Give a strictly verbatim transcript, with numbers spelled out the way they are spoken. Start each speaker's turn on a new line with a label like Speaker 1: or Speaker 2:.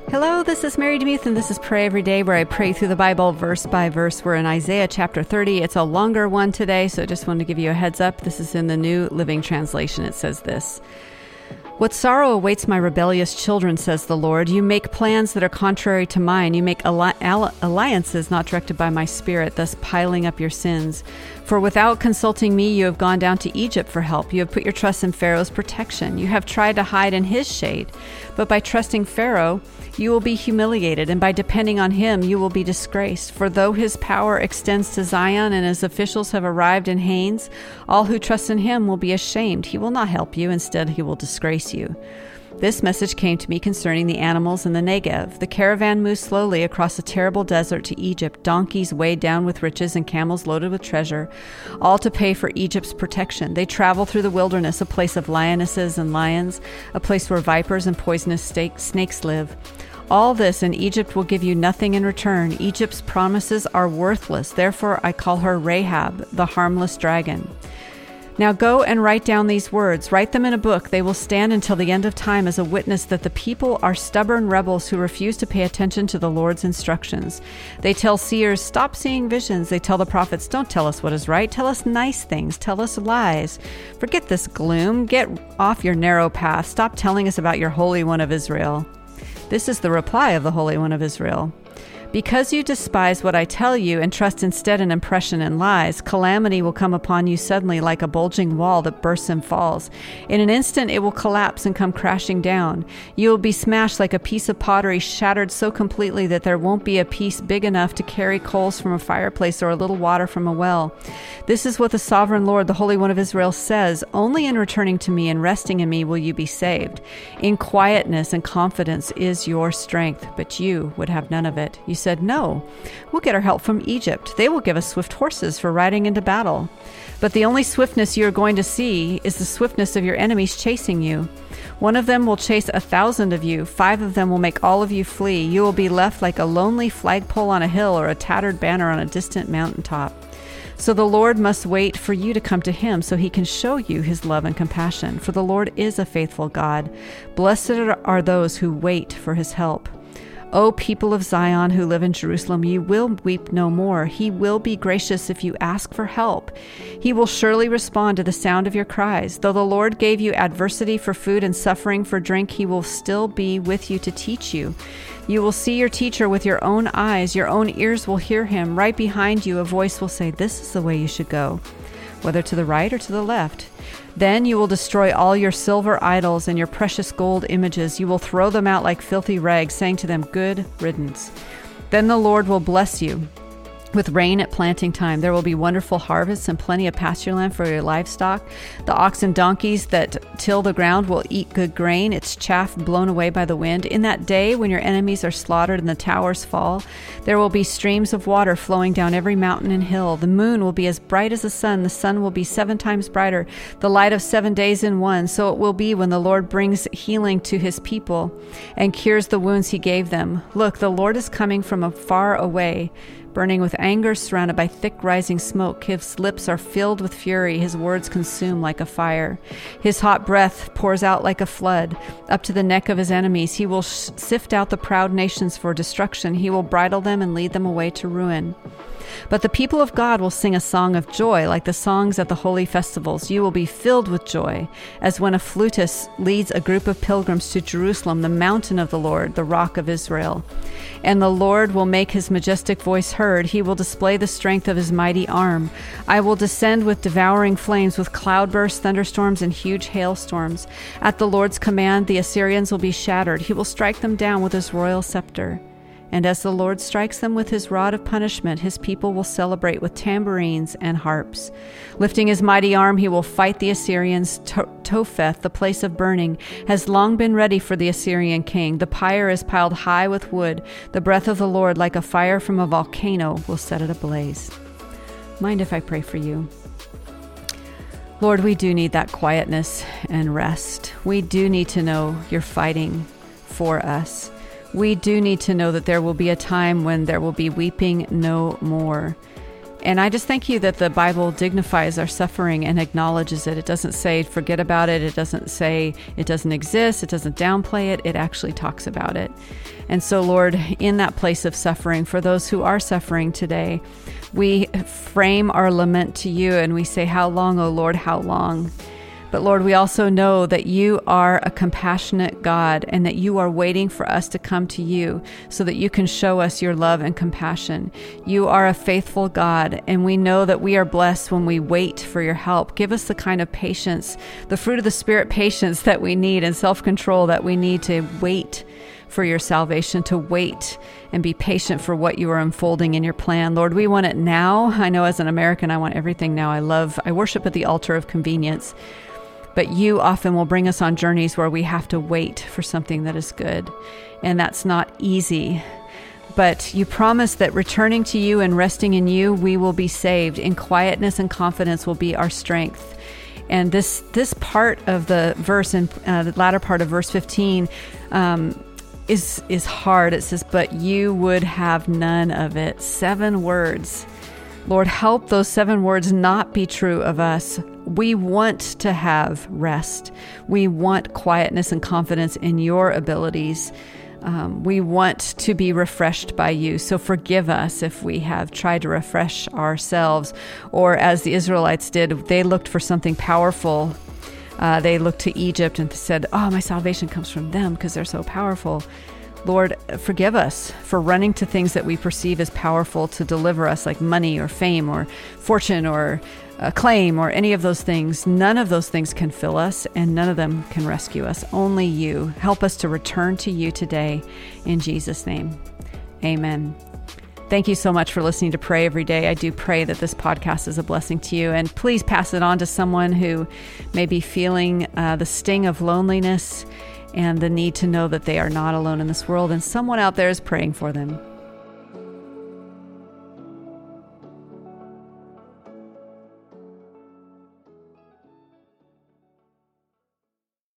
Speaker 1: Hello, this is Mary Demuth, and this is Pray Every Day, where I pray through the Bible verse by verse. We're in Isaiah chapter thirty. It's a longer one today, so I just wanted to give you a heads up. This is in the New Living Translation. It says this: "What sorrow awaits my rebellious children, says the Lord. You make plans that are contrary to mine. You make alli- alli- alliances not directed by my spirit, thus piling up your sins. For without consulting me, you have gone down to Egypt for help. You have put your trust in Pharaoh's protection. You have tried to hide in his shade. But by trusting Pharaoh, you will be humiliated, and by depending on him, you will be disgraced. For though his power extends to Zion and his officials have arrived in Hanes, all who trust in him will be ashamed. He will not help you. Instead, he will disgrace you." This message came to me concerning the animals in the Negev. The caravan moves slowly across a terrible desert to Egypt, donkeys weighed down with riches and camels loaded with treasure, all to pay for Egypt's protection. They travel through the wilderness, a place of lionesses and lions, a place where vipers and poisonous snakes live. All this, and Egypt will give you nothing in return. Egypt's promises are worthless. Therefore, I call her Rahab, the harmless dragon. Now go and write down these words. Write them in a book. They will stand until the end of time as a witness that the people are stubborn rebels who refuse to pay attention to the Lord's instructions. They tell seers, stop seeing visions. They tell the prophets, don't tell us what is right. Tell us nice things. Tell us lies. Forget this gloom. Get off your narrow path. Stop telling us about your Holy One of Israel. This is the reply of the Holy One of Israel. Because you despise what I tell you and trust instead in impression and lies, calamity will come upon you suddenly like a bulging wall that bursts and falls. In an instant it will collapse and come crashing down. You will be smashed like a piece of pottery, shattered so completely that there won't be a piece big enough to carry coals from a fireplace or a little water from a well. This is what the Sovereign Lord, the Holy One of Israel, says. Only in returning to me and resting in me will you be saved. In quietness and confidence is your strength, but you would have none of it. You said, no, we'll get our help from Egypt. They will give us swift horses for riding into battle. But the only swiftness you are going to see is the swiftness of your enemies chasing you. One of them will chase a thousand of you. Five of them will make all of you flee. You will be left like a lonely flagpole on a hill or a tattered banner on a distant mountaintop. So the Lord must wait for you to come to him so he can show you his love and compassion. For the Lord is a faithful God. Blessed are those who wait for his help. O people of Zion who live in Jerusalem, you will weep no more. He will be gracious if you ask for help. He will surely respond to the sound of your cries. Though the Lord gave you adversity for food and suffering for drink, he will still be with you to teach you. You will see your teacher with your own eyes. Your own ears will hear him. Right behind you, a voice will say, this is the way you should go, whether to the right or to the left. Then you will destroy all your silver idols and your precious gold images. You will throw them out like filthy rags, saying to them, good riddance. Then the Lord will bless you with rain at planting time. There will be wonderful harvests and plenty of pasture land for your livestock. The ox and donkeys that till the ground will eat good grain, its chaff blown away by the wind. In that day when your enemies are slaughtered and the towers fall, there will be streams of water flowing down every mountain and hill. The moon will be as bright as the sun. The sun will be seven times brighter, the light of seven days in one. So it will be when the Lord brings healing to his people and cures the wounds he gave them. Look, the Lord is coming from a far away, burning with anger, surrounded by thick rising smoke. His lips are filled with fury. His words consume like a fire. His hot breath pours out like a flood up to the neck of his enemies. He will sh- sift out the proud nations for destruction. He will bridle them and lead them away to ruin. But the people of God will sing a song of joy like the songs at the holy festivals. You will be filled with joy as when a flutist leads a group of pilgrims to Jerusalem, the mountain of the Lord, the rock of Israel. And the Lord will make his majestic voice heard. He will display the strength of his mighty arm. I will descend with devouring flames, with cloudbursts, thunderstorms, and huge hailstorms. At the Lord's command, the Assyrians will be shattered. He will strike them down with his royal scepter. And as the Lord strikes them with his rod of punishment, his people will celebrate with tambourines and harps. Lifting his mighty arm, he will fight the Assyrians. To- Topheth, the place of burning, has long been ready for the Assyrian king. The pyre is piled high with wood. The breath of the Lord, like a fire from a volcano, will set it ablaze. Mind if I pray for you? Lord, we do need that quietness and rest. We do need to know you're fighting for us. We do need to know that there will be a time when there will be weeping no more. And I just thank you that the Bible dignifies our suffering and acknowledges it. It doesn't say forget about it. It doesn't say it doesn't exist. It doesn't downplay it. It actually talks about it. And so, Lord, in that place of suffering, for those who are suffering today, we frame our lament to you and we say, how long, O Lord, how long? But Lord, we also know that you are a compassionate God and that you are waiting for us to come to you so that you can show us your love and compassion. You are a faithful God, and we know that we are blessed when we wait for your help. Give us the kind of patience, the fruit of the Spirit patience that we need and self-control that we need to wait for your salvation, to wait and be patient for what you are unfolding in your plan. Lord, we want it now. I know as an American, I want everything now. I love, I worship at the altar of convenience. But you often will bring us on journeys where we have to wait for something that is good. And that's not easy. But you promise that returning to you and resting in you, we will be saved. In quietness and confidence will be our strength. And this this part of the verse, in uh, the latter part of verse fifteen, um, is is hard. It says, but you would have none of it. Seven words. Lord, help those seven words not be true of us. We want to have rest. We want quietness and confidence in your abilities. Um, we want to be refreshed by you. So forgive us if we have tried to refresh ourselves, or as the Israelites did, they looked for something powerful. Uh, they looked to Egypt and said, oh, my salvation comes from them because they're so powerful. Lord, forgive us for running to things that we perceive as powerful to deliver us, like money or fame or fortune or acclaim or any of those things. None of those things can fill us, and none of them can rescue us. Only you. Help us to return to you today in Jesus' name. Amen. Thank you so much for listening to Pray Every Day. I do pray that this podcast is a blessing to you, and please pass it on to someone who may be feeling uh, the sting of loneliness and the need to know that they are not alone in this world, and someone out there is praying for them.